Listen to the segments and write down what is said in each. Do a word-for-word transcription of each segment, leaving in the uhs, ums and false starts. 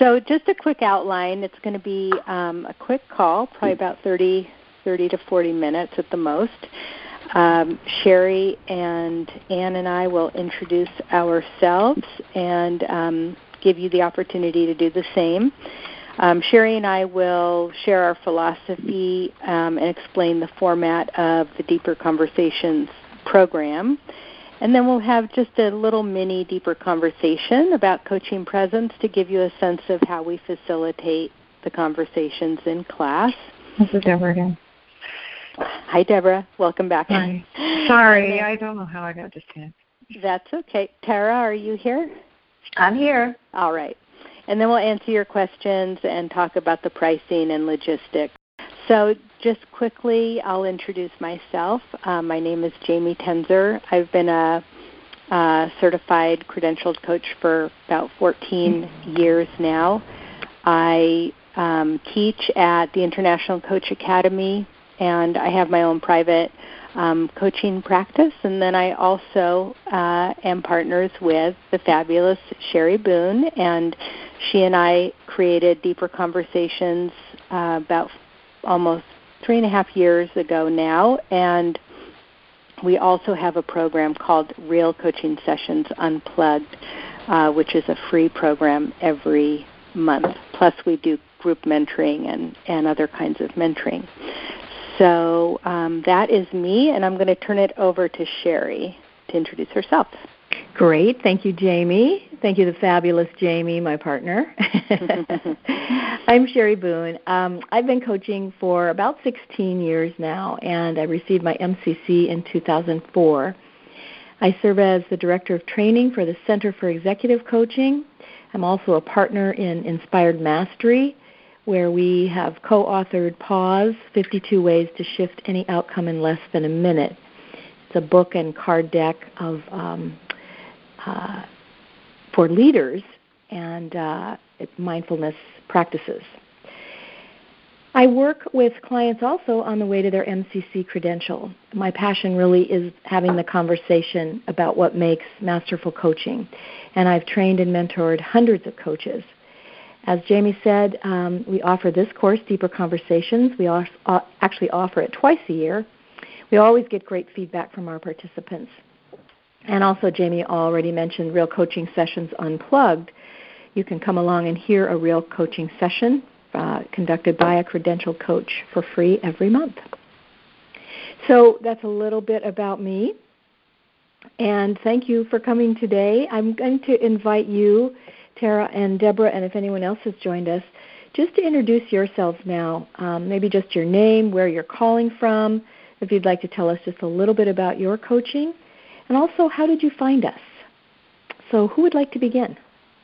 So just a quick outline. It's going to be um, a quick call, probably about thirty, thirty to forty minutes at the most. Um, Sherry and Ann and I will introduce ourselves and um, give you the opportunity to do the same. Um, Sherry and I will share our philosophy um, and explain the format of the Deeper Conversations program. And then we'll have just a little mini deeper conversation about coaching presence to give you a sense of how we facilitate the conversations in class. This is Deborah again. Hi, Deborah. Welcome back. Hi. Sorry, I don't know how I got disconnected. That's okay. Tara, are you here? I'm here. All right. And then we'll answer your questions and talk about the pricing and logistics. So just quickly, I'll introduce myself. Uh, my name is Jamie Tenzer. I've been a, a certified credentialed coach for about fourteen years now. I um, teach at the International Coach Academy, and I have my own private um, coaching practice. And then I also uh, am partners with the fabulous Sherry Boone, and she and I created Deeper Conversations uh, about almost three and a half years ago now, and we also have a program called Real Coaching Sessions Unplugged, uh, which is a free program every month. Plus we do group mentoring and, and other kinds of mentoring. So um, that is me, and I'm going to turn it over to Sherry to introduce herself. Great. Thank you, Jamie. Thank you, the fabulous Jamie, my partner. I'm Sherry Boone. Um, I've been coaching for about sixteen years now, and I received my M C C in two thousand four. I serve as the Director of Training for the Center for Executive Coaching. I'm also a partner in Inspired Mastery, where we have co-authored Pause, fifty-two Ways to Shift Any Outcome in Less Than a Minute. It's a book and card deck of um, uh, for leaders and uh, mindfulness practices. I work with clients also on the way to their M C C credential. My passion really is having the conversation about what makes masterful coaching, and I've trained and mentored hundreds of coaches. As Jamie said, um, we offer this course, Deeper Conversations. We uh, actually offer it twice a year. We always get great feedback from our participants. And also, Jamie already mentioned Real Coaching Sessions Unplugged. You can come along and hear a real coaching session uh, conducted by a credentialed coach for free every month. So that's a little bit about me. And thank you for coming today. I'm going to invite you, Tara and Deborah, and if anyone else has joined us, just to introduce yourselves now, um, maybe just your name, where you're calling from, if you'd like to tell us just a little bit about your coaching, and also how did you find us? So who would like to begin?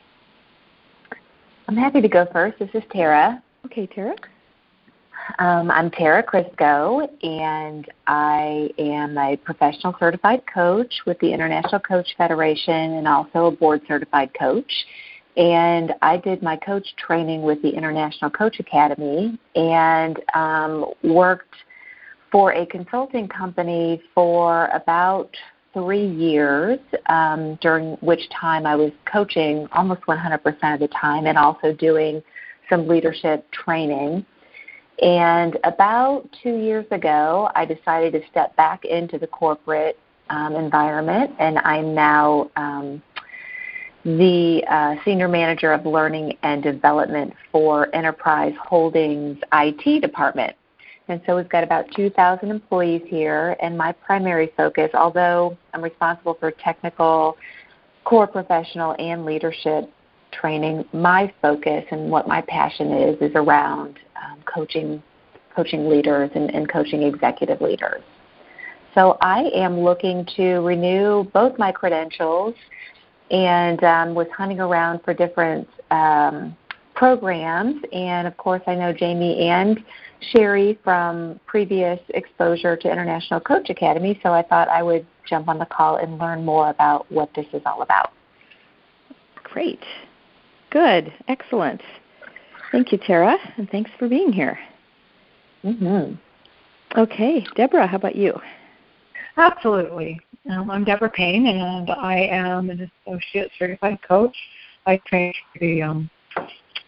I'm happy to go first. This is Tara. Okay, Tara. Um, I'm Tara Crisco, and I am a professional certified coach with the International Coach Federation and also a board-certified coach. And I did my coach training with the International Coach Academy and um, worked for a consulting company for about three years, um, during which time I was coaching almost one hundred percent of the time and also doing some leadership training. And about two years ago, I decided to step back into the corporate um, environment, and I'm now um, the uh, Senior Manager of Learning and Development for Enterprise Holdings I T Department. And so we've got about two thousand employees here, and my primary focus, although I'm responsible for technical, core professional, and leadership training, my focus and what my passion is is around um, coaching coaching leaders and, and coaching executive leaders. So I am looking to renew both my credentials and um, was hunting around for different um, programs. And, of course, I know Jamie and Sherry from previous exposure to International Coach Academy, so I thought I would jump on the call and learn more about what this is all about. Great. Good. Excellent. Thank you, Tara, and thanks for being here. Mm-hmm. Okay. Deborah, how about you? Absolutely. Um, I'm Deborah Payne, and I am an associate certified coach. I trained for the um,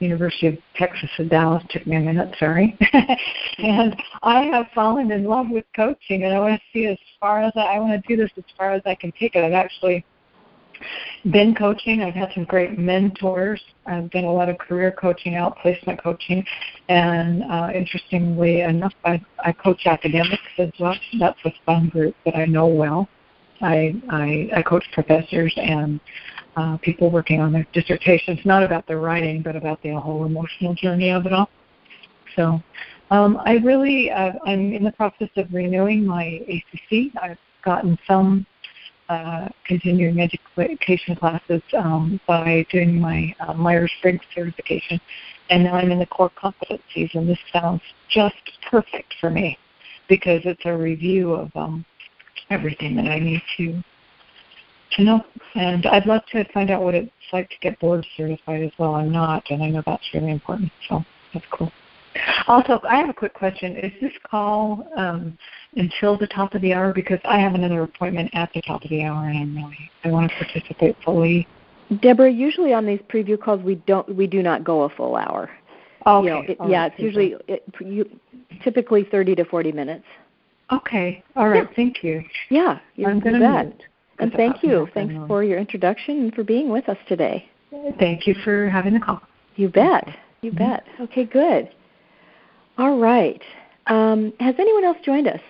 University of Texas at Dallas. Took me a minute, sorry. And I have fallen in love with coaching, and I want to see as far as I, I want to do this as far as I can take it. I've actually been coaching. I've had some great mentors. I've done a lot of career coaching, outplacement coaching, and uh, interestingly enough, I, I coach academics as well. That's a fun group that I know well. I, I, I coach professors and uh, people working on their dissertations, not about their writing, but about the whole emotional journey of it all. So um, I really, uh, I'm in the process of renewing my A C C. I've gotten some uh, continuing education classes um, by doing my uh, Myers-Briggs certification, and now I'm in the core competencies, and this sounds just perfect for me because it's a review of um, everything that I need to to know. And I'd love to find out what it's like to get board certified as well. I'm not, and I know that's really important, so that's cool. Also, I have a quick question. Is this call um, until the top of the hour? Because I have another appointment at the top of the hour, and I'm really, I want to participate fully. Deborah, usually on these preview calls, we don't, we do not go a full hour. Okay. You know, it, All yeah, right, it's usually it, you, typically thirty to forty minutes. Okay. All right. Yeah. Thank you. Yeah, you, I'm going you to bet. mute. And thank you. Thanks for your introduction and for being with us today. Thank you for having the call. You bet. You mm-hmm. bet. Okay, good. All right. Um, has anyone else joined us?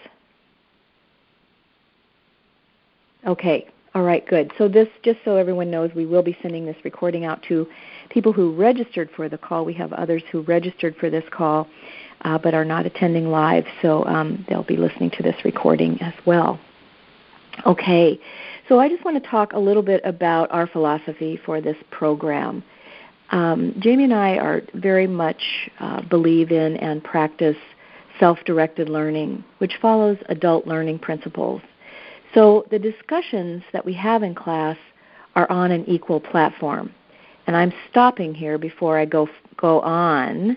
Okay. All right, good. So this, just so everyone knows, we will be sending this recording out to people who registered for the call. We have others who registered for this call uh, but are not attending live, so um, they'll be listening to this recording as well. Okay. So I just want to talk a little bit about our philosophy for this program. Um, Jamie and I are very much uh, believe in and practice self-directed learning, which follows adult learning principles. So the discussions that we have in class are on an equal platform. And I'm stopping here before I go go on.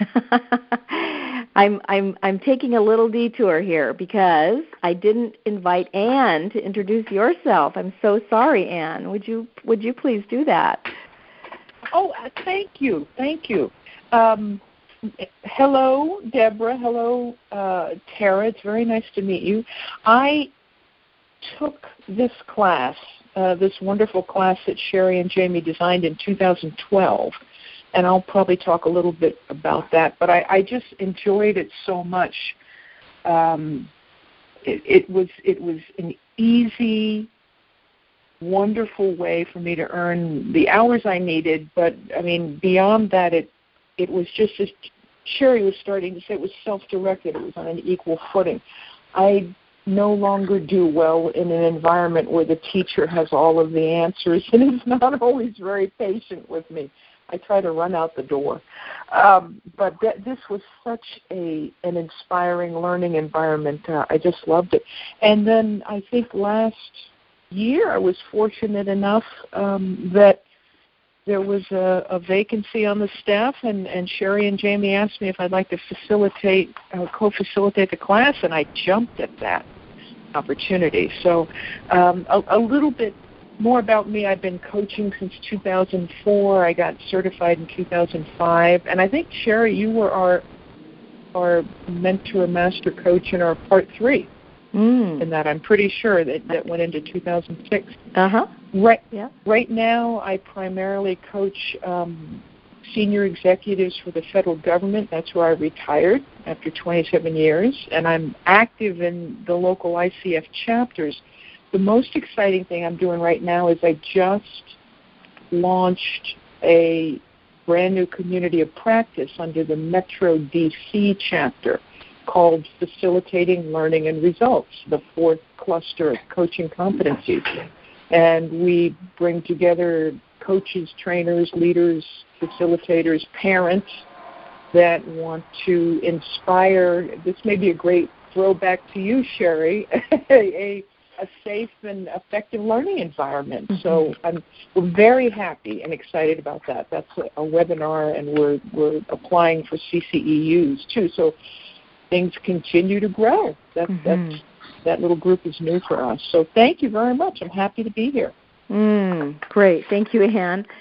I'm I'm I'm taking a little detour here because I didn't invite Anne to introduce yourself. I'm so sorry, Anne. Would you would you please do that? Oh, thank you, thank you. Um, hello, Deborah. Hello, uh, Tara. It's very nice to meet you. I took this class, uh, this wonderful class that Sherry and Jamie designed in two thousand twelve, and I'll probably talk a little bit about that. But I, I just enjoyed it so much. Um, it, it was it was an easy, wonderful way for me to earn the hours I needed. But I mean, beyond that, it it was just as Sherry was starting to say, it was self-directed. It was on an equal footing. I no longer do well in an environment where the teacher has all of the answers and is not always very patient with me. I try to run out the door. Um, but th- this was such a an inspiring learning environment. Uh, I just loved it. And then I think last year I was fortunate enough um, that there was a, a vacancy on the staff, and, and Sherry and Jamie asked me if I'd like to facilitate, uh, co-facilitate the class, and I jumped at that opportunity. So um, a, a little bit more about me. I've been coaching since two thousand four. I got certified in two thousand five, and I think, Sherry, you were our our mentor master coach in our part three. Mm. And that I'm pretty sure that, that went into two thousand six. Uh-huh. Right, yeah. right now, I primarily coach um, senior executives for the federal government. That's where I retired after twenty-seven years, and I'm active in the local I C F chapters. The most exciting thing I'm doing right now is I just launched a brand new community of practice under the Metro D C chapter called Facilitating Learning and Results, the fourth cluster of coaching competencies. And we bring together coaches, trainers, leaders, facilitators, parents that want to inspire. This may be a great throwback to you, Sherry, a, a safe and effective learning environment. Mm-hmm. So I'm we're very happy and excited about that. That's a, a webinar, and we're we're applying for C C E Us too. So things continue to grow. That, mm-hmm. that's, that little group is new for us. So thank you very much. I'm happy to be here. Mm, great. Thank you, Anne.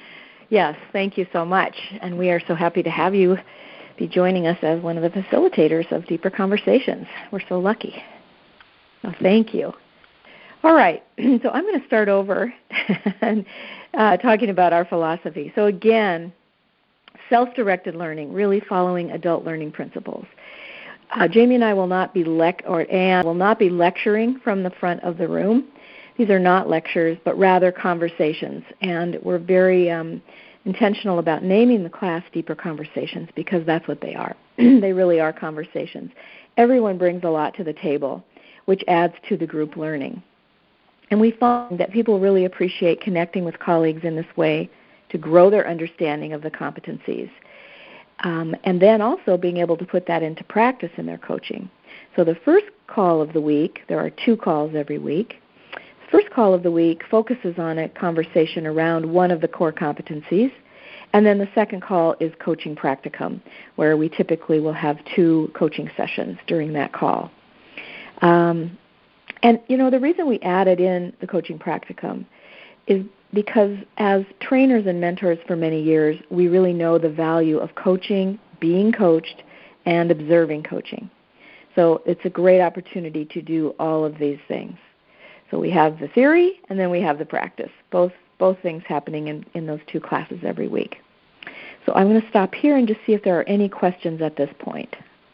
Yes, thank you so much. And we are so happy to have you be joining us as one of the facilitators of Deeper Conversations. We're so lucky. So thank you. All right, so I'm going to start over and uh, talking about our philosophy. So again, self-directed learning, really following adult learning principles. Uh, Jamie and I will not be lec- or and will not be lecturing from the front of the room. These are not lectures, but rather conversations, and we're very um, intentional about naming the class Deeper Conversations because that's what they are. They really are conversations. Everyone brings a lot to the table, which adds to the group learning. And we find that people really appreciate connecting with colleagues in this way to grow their understanding of the competencies. Um, and then also being able to put that into practice in their coaching. So the first call of the week, there are two calls every week. The first call of the week focuses on a conversation around one of the core competencies. And then the second call is coaching practicum, where we typically will have two coaching sessions during that call. Um, and, you know, the reason we added in the coaching practicum is because as trainers and mentors for many years, we really know the value of coaching, being coached, and observing coaching. So it's a great opportunity to do all of these things. So we have the theory, and then we have the practice, both both things happening in, in those two classes every week. So I'm going to stop here and just see if there are any questions at this point.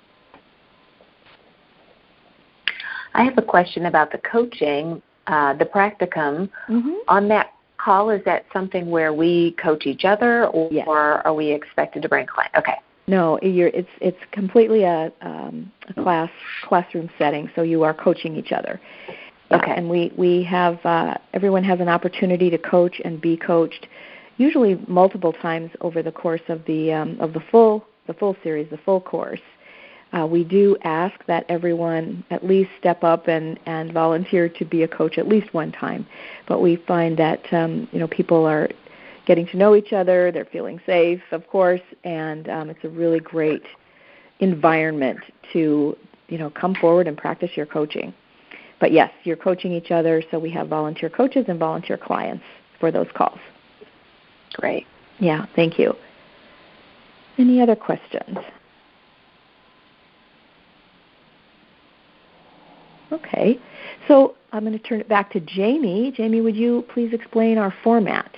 I have a question about the coaching, uh, the practicum. Mm-hmm. On that call, is that something where we coach each other, or, yes. or are we expected to bring clients? Okay. No, you're, it's it's completely a, um, a class classroom setting, so you are coaching each other. Yeah, okay. And we we have uh, everyone has an opportunity to coach and be coached, usually multiple times over the course of the um, of the full the full series, the full course. Uh, we do ask that everyone at least step up and, and volunteer to be a coach at least one time. But we find that um, you know people are getting to know each other, they're feeling safe, of course, and um, it's a really great environment to you know come forward and practice your coaching. But yes, you're coaching each other, so we have volunteer coaches and volunteer clients for those calls. Great. Yeah, thank you. Any other questions? Okay, so I'm going to turn it back to Jamie. Jamie, would you please explain our format?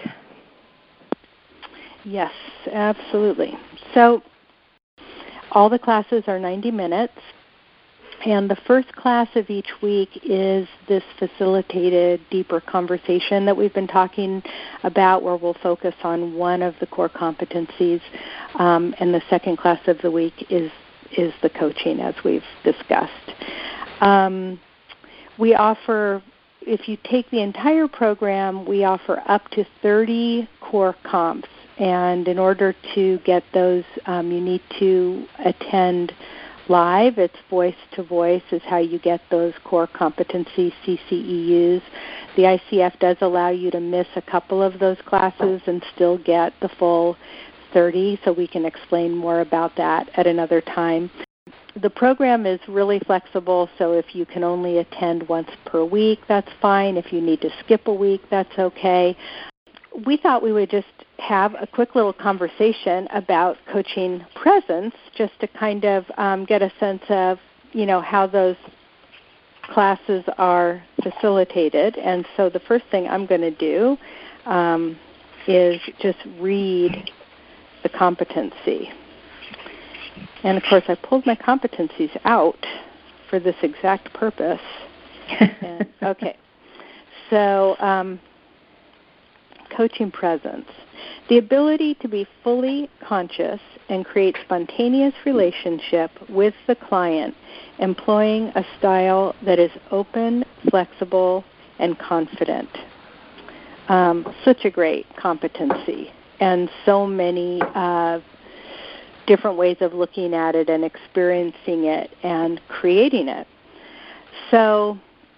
Yes, absolutely. So all the classes are ninety minutes, and the first class of each week is this facilitated deeper conversation that we've been talking about, where we'll focus on one of the core competencies, um, and the second class of the week is, is the coaching, as we've discussed. Um, we offer, if you take the entire program, we offer up to thirty core comps. And in order to get those, um, you need to attend live. It's voice-to-voice is how you get those core competency C C E Us. The I C F does allow you to miss a couple of those classes and still get the full thirty, so we can explain more about that at another time. The program is really flexible, so if you can only attend once per week, that's fine. If you need to skip a week, that's okay. We thought we would just have a quick little conversation about coaching presence, just to kind of um, get a sense of, you know, how those classes are facilitated. And so the first thing I'm going to do um, is just read the competency. And, of course, I pulled my competencies out for this exact purpose. and, okay. So um, coaching presence. The ability to be fully conscious and create spontaneous relationship with the client, employing a style that is open, flexible, and confident. Um, such a great competency, and so many uh, different ways of looking at it and experiencing it and creating it. So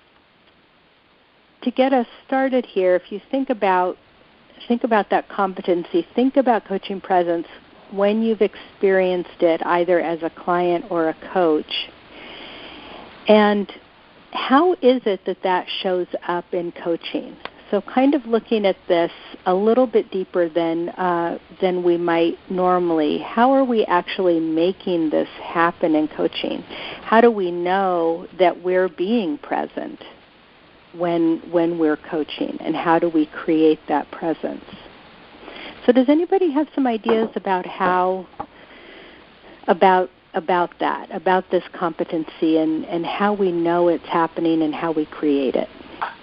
to get us started here, if you think about think about that competency, think about coaching presence when you've experienced it either as a client or a coach. And how is it that that shows up in coaching? So So kind of looking at this a little bit deeper than uh, than we might normally. How are we actually making this happen in coaching? How do we know that we're being present when when we're coaching, and how do we create that presence? So does anybody have some ideas about how about about that, about this competency, and, and how we know it's happening and how we create it?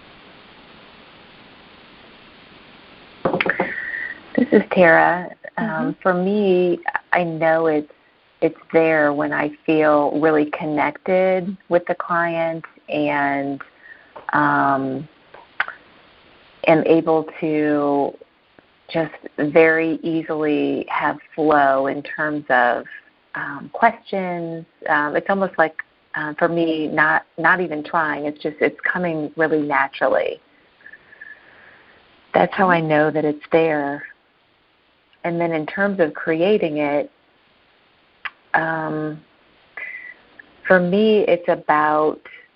This is Tara. Um, Mm-hmm. For me, I know it's it's there when I feel really connected with the client and um, am able to just very easily have flow in terms of um, questions. Um, it's almost like, uh, for me, not not even trying. It's just it's coming really naturally. That's how I know that it's there. And then in terms of creating it, um, for me, it's about,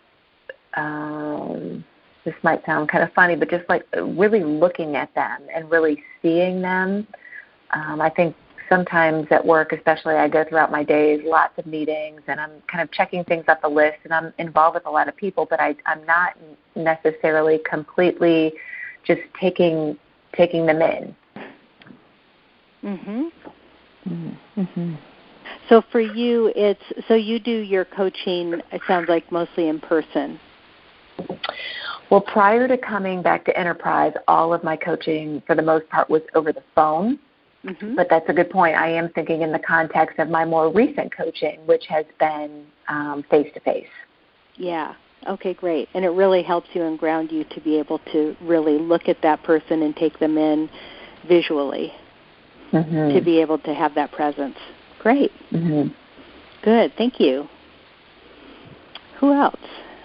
um, this might sound kind of funny, but just like really looking at them and really seeing them. Um, I think sometimes at work, especially, I go throughout my days, lots of meetings, and I'm kind of checking things up the list, and I'm involved with a lot of people, but I, I'm not necessarily completely just taking taking them in. Mm-hmm. Mm-hmm. So for you, it's so you do your coaching, it sounds like mostly in person. Well, prior to coming back to Enterprise, all of my coaching, for the most part, was over the phone. Mm-hmm. But that's a good point. I am thinking in the context of my more recent coaching, which has been um, face-to-face. Yeah. Okay, great. And it really helps you and ground you to be able to really look at that person and take them in visually, Mm-hmm. to be able to have that presence. Great. Mm-hmm. Good. Thank you. Who else?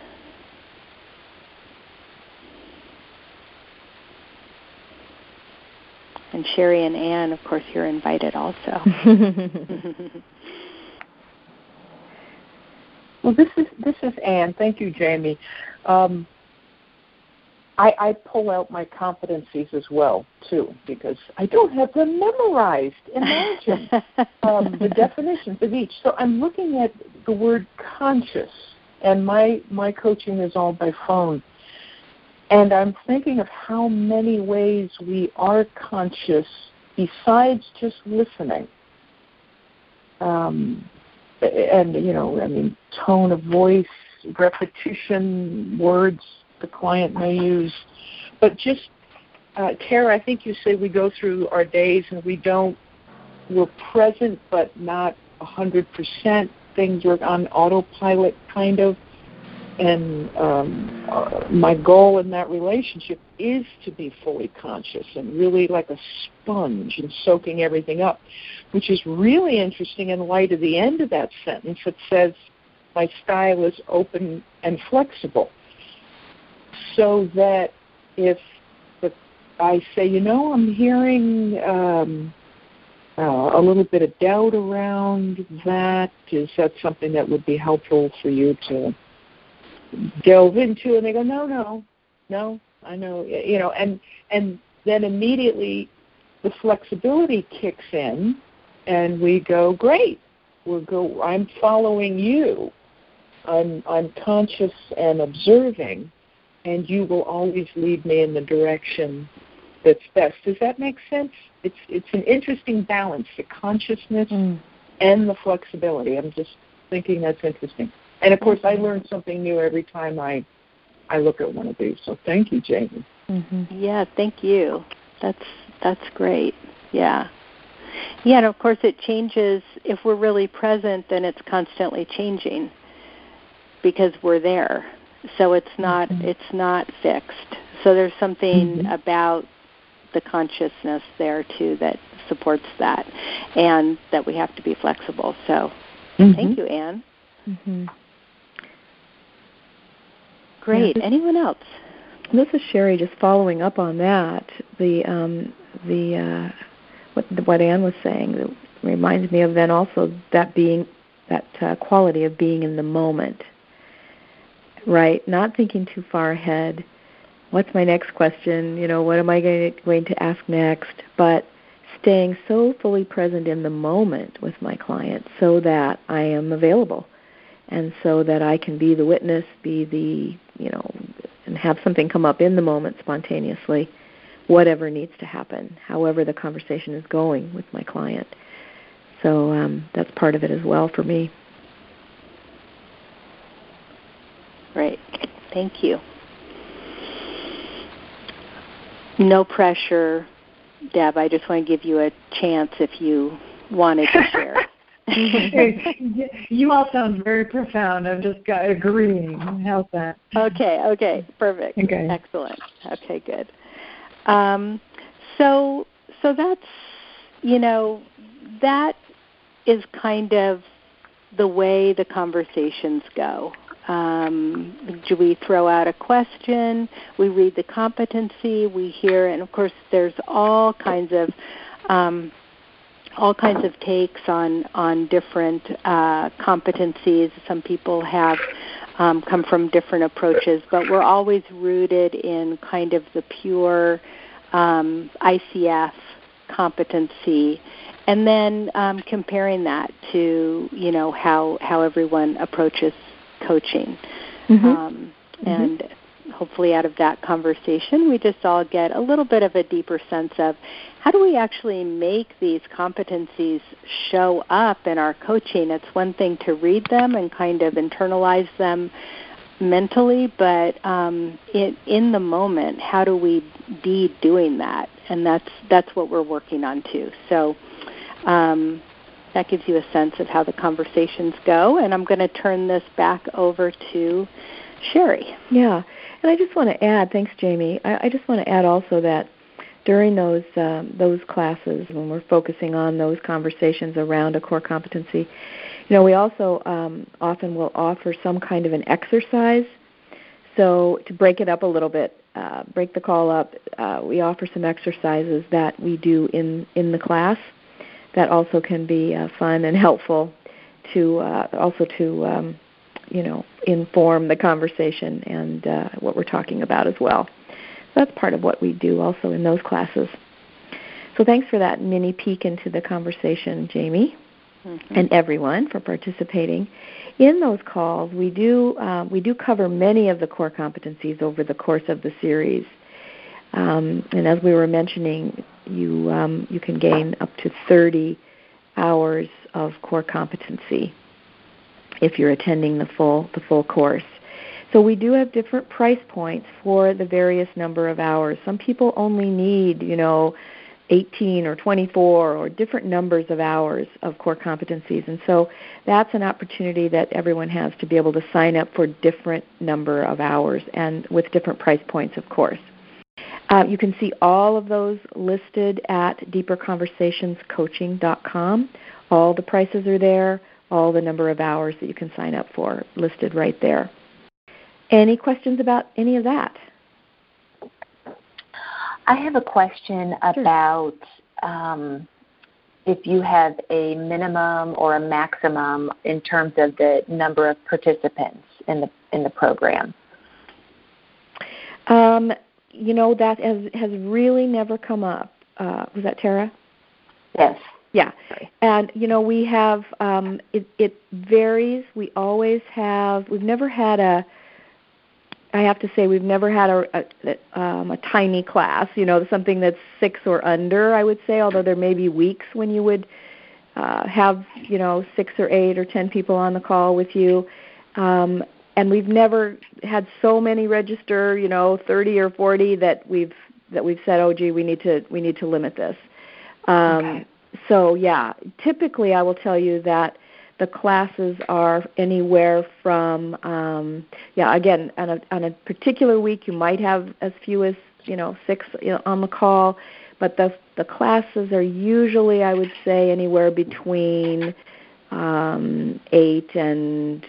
And Sherry and Ann, of course, you're invited also. Well, this is this is Ann. Thank you, Jamie. Um, I, I pull out my competencies as well, too, because I don't have them memorized. Imagine um, the definitions of each. So I'm looking at the word conscious, and my, my coaching is all by phone. And I'm thinking of how many ways we are conscious besides just listening. Um, and, you know, I mean, tone of voice, repetition, words the client may use. But just, uh, Tara, I think you said we go through our days and we don't, we're present but not one hundred percent. Things are on autopilot, kind of. And um, uh, my goal in that relationship is to be fully conscious and really like a sponge and soaking everything up, which is really interesting in light of the end of that sentence. It says, my style is open and flexible. So that if the, I say, you know, I'm hearing um, uh, a little bit of doubt around that, is that something that would be helpful for you to delve into? And they go, no, no, no, I know, you know, and and then immediately the flexibility kicks in, and we go, great, we'll go. I'm following you. I'm I'm conscious and observing, and you will always lead me in the direction that's best. Does that make sense? It's it's an interesting balance, the consciousness mm. and the flexibility. I'm just thinking that's interesting. And, of course, I learn something new every time I I look at one of these. So thank you, Jamie. Mm-hmm. Yeah, thank you. That's that's great. Yeah. Yeah, and, of course, it changes. If we're really present, then it's constantly changing because we're there. So it's not mm-hmm. it's not fixed. So there's something mm-hmm. about the consciousness there, too, that supports that, and that we have to be flexible. So mm-hmm. thank you, Ann. Mm-hmm. Great. Yeah, this, Anyone else? This is Sherry. Just following up on that, the um, the uh, what what Ann was saying that reminds me of then also that being that uh, quality of being in the moment, right? Not thinking too far ahead, what's my next question? You know, what am I going to, going to ask next? But staying so fully present in the moment with my client so that I am available and so that I can be the witness, be the, you know, and have something come up in the moment spontaneously, whatever needs to happen, however the conversation is going with my client. So um, that's part of it as well for me. Great. Thank you. No pressure, Deb. I just want to give you a chance if you wanted to share. You all sound very profound. I'm just agreeing. How's that? Okay, okay, perfect. Okay. Excellent. Okay, good. Um, so, so that's, you know, that is kind of the way the conversations go. Um, do we throw out a question? We read the competency. We hear, and of course, there's all kinds of um, all kinds of takes on on different uh, competencies. Some people have um, come from different approaches, but we're always rooted in kind of the pure um, I C F competency. And then um, comparing that to, you know, how, how everyone approaches coaching. Mm-hmm. Um, and mm-hmm. hopefully out of that conversation, we just all get a little bit of a deeper sense of how do we actually make these competencies show up in our coaching. It's one thing to read them and kind of internalize them mentally, but um, it, in the moment, how do we be doing that? And that's that's what we're working on too. So um, that gives you a sense of how the conversations go. And I'm going to turn this back over to Sherry. Yeah, and I just want to add, thanks, Jamie. I, I just want to add also that during those um, those classes, when we're focusing on those conversations around a core competency, you know, we also um, often will offer some kind of an exercise. So to break it up a little bit, uh, break the call up, uh, we offer some exercises that we do in, in the class that also can be uh, fun and helpful to uh, also to, um, you know, inform the conversation and uh, what we're talking about as well. So that's part of what we do also in those classes. So thanks for that mini peek into the conversation, Jamie. Mm-hmm. And everyone for participating in those calls. We do uh, we do cover many of the core competencies over the course of the series, um, and as we were mentioning, you um, you can gain up to thirty hours of core competency if you're attending the full the full course. So we do have different price points for the various number of hours. Some people only need, you know, eighteen or twenty-four or different numbers of hours of core competencies. And so that's an opportunity that everyone has to be able to sign up for different number of hours and with different price points, of course. Uh, you can see all of those listed at deeper conversations coaching dot com. All the prices are there, all the number of hours that you can sign up for listed right there. Any questions about any of that? I have a question about um, if you have a minimum or a maximum in terms of the number of participants in the in the program. Um, you know, that has, has really never come up. Uh, was that Tara? Yes. Yeah. And, you know, we have, um, it, it varies. We always have, we've never had a, I have to say we've never had a, a, um, a tiny class, you know, something that's six or under, I would say, although there may be weeks when you would uh, have, you know, six or eight or ten people on the call with you. Um, and we've never had so many register, you know, thirty or forty that we've that we've said, oh, gee, we need to we need to limit this. Um, okay. So, yeah, typically I will tell you that the classes are anywhere from, um, yeah, again, on a, on a particular week you might have as few as, you know, six you know, on the call, but the the classes are usually, I would say, anywhere between um, eight and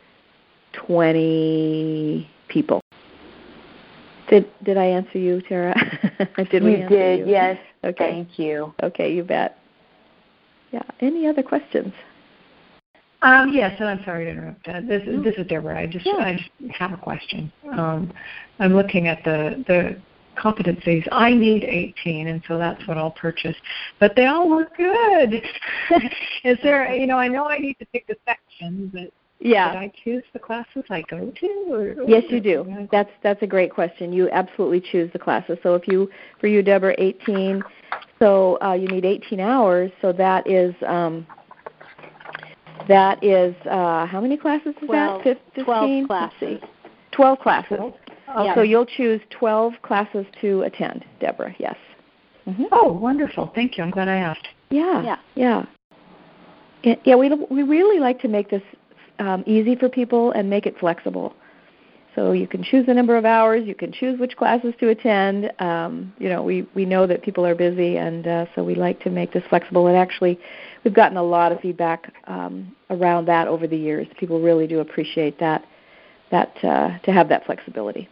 twenty people. Did did I answer you, Tara? did we you answer did, you? yes. Okay. Thank you. Okay, you bet. Yeah. Any other questions? Um, yes, and I'm sorry to interrupt. Uh, this is this is Deborah. I just yeah. I just have a question. Um, I'm looking at the the competencies. I need eighteen, and so that's what I'll purchase. But they all look good. Is there, you know, I know I need to pick the section, but yeah. should I choose the classes I go to? Or, or yes, you do. That's that's a great question. You absolutely choose the classes. So if you, for you, Deborah, eighteen. So uh, you need eighteen hours. So that is. Um, That is, uh, how many classes is twelve, that? fifteen? twelve classes. twelve classes. Oh, okay. So you'll choose twelve classes to attend, Deborah, yes. Mm-hmm. Oh, wonderful. Thank you. I'm glad I asked. Yeah, yeah. Yeah, yeah we, we really like to make this um, easy for people and make it flexible. So you can choose the number of hours. You can choose which classes to attend. Um, you know, we, we know that people are busy, and uh, so we like to make this flexible. And actually, we've gotten a lot of feedback um, around that over the years. People really do appreciate that, that uh, to have that flexibility.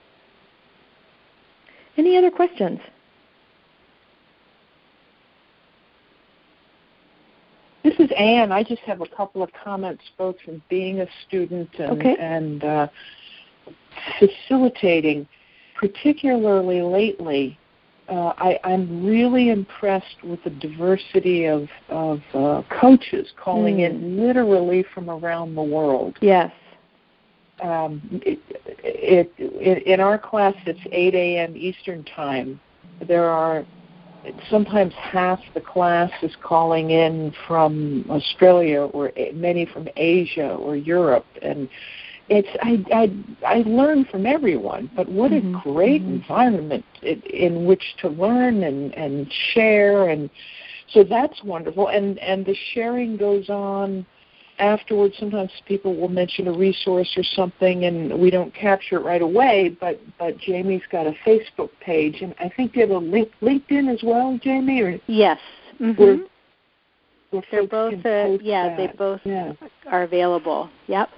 Any other questions? This is Anne. I just have a couple of comments, both from being a student and, okay. and uh, facilitating, particularly lately. Uh, I, I'm really impressed with the diversity of, of uh, coaches calling mm. in literally from around the world. Yes. Um, it, it, it, in our class, it's eight a.m. Eastern Time. There are sometimes half the class is calling in from Australia, or many from Asia or Europe, and it's I I I learn from everyone. But what mm-hmm. a great mm-hmm. environment in, in which to learn and, and share, and so that's wonderful. And and the sharing goes on afterwards. Sometimes people will mention a resource or something, and we don't capture it right away. But but Jamie's got a Facebook page, and I think you have a link, LinkedIn as well, Jamie. Or yes, mm-hmm. where, where they're both uh, yeah that. they both yeah. are available. Yep.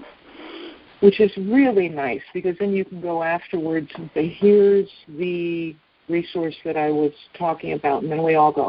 Which is really nice, because then you can go afterwards and say, here's the resource that I was talking about, and then we all go,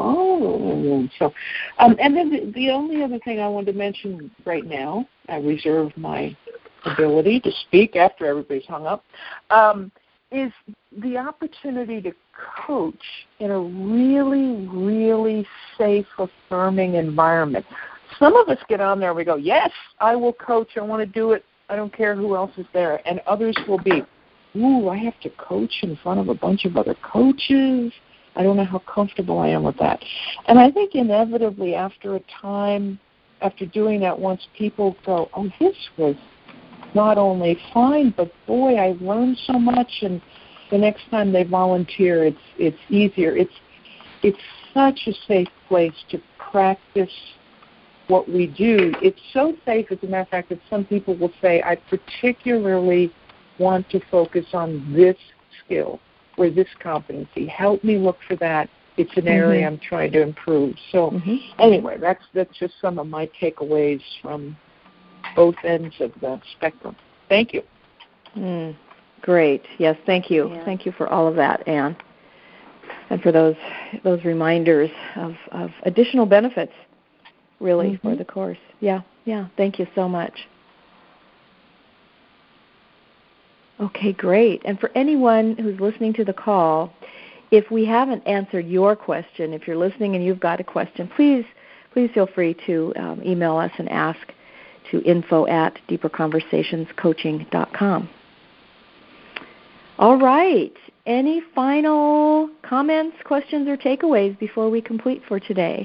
oh. So, um, and then the, the only other thing I wanted to mention right now, I reserve my ability to speak after everybody's hung up, um, is the opportunity to coach in a really, really safe, affirming environment. Some of us get on there and we go, yes, I will coach, I want to do it, I don't care who else is there. And others will be, ooh, I have to coach in front of a bunch of other coaches. I don't know how comfortable I am with that. And I think inevitably after a time, after doing that once, people go, oh, this was not only fine, but boy, I learned so much. And the next time they volunteer, it's it's easier. It's it's such a safe place to practice what we do. It's so safe, as a matter of fact, that some people will say, I particularly want to focus on this skill or this competency. Help me look for that. It's an area mm-hmm. I'm trying to improve. So mm-hmm. anyway, that's that's just some of my takeaways from both ends of the spectrum. Thank you. Mm, great. Yes, thank you. Yeah. Thank you for all of that, Anne, and for those those reminders of, of additional benefits, really, mm-hmm. for the course. Yeah, yeah. Thank you so much. Okay, great. And for anyone who's listening to the call, if we haven't answered your question, if you're listening and you've got a question, please please feel free to um, email us and ask to info at deeper conversations coaching dot com. All right. Any final comments, questions, or takeaways before we complete for today?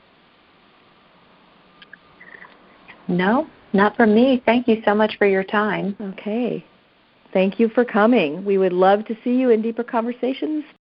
No, not from me. Thank you so much for your time. Okay. Thank you for coming. We would love to see you in Deeper Conversations